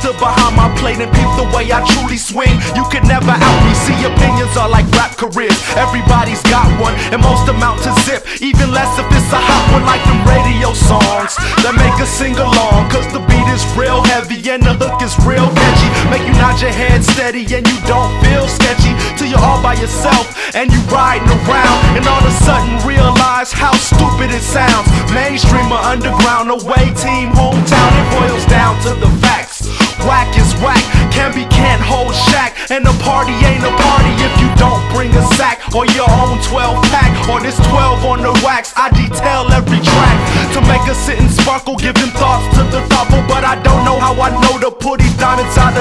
stood behind my plate and peeped the way I truly swing. You could never out me. See, opinions are like rap careers. Everybody's got one, and most amount to zip. Even less if it's a hot one, like them radio songs that make us sing along. Cause the beat is real heavy and the hook is real catchy. Make you nod your head steady and you don't feel sketchy till you're all by yourself and you riding around, and all of a sudden realize how stupid it sounds. Mainstream or underground, away team, hometown, it boils down to the facts. Whack is whack, can be can't hold shack, and a party ain't a party if you don't bring a sack or your own 12 pack or this 12 on the wax. I detail every track to make us sit and sparkle, giving thoughts to the thoughtful, but I don't know how I know to put these diamonds out of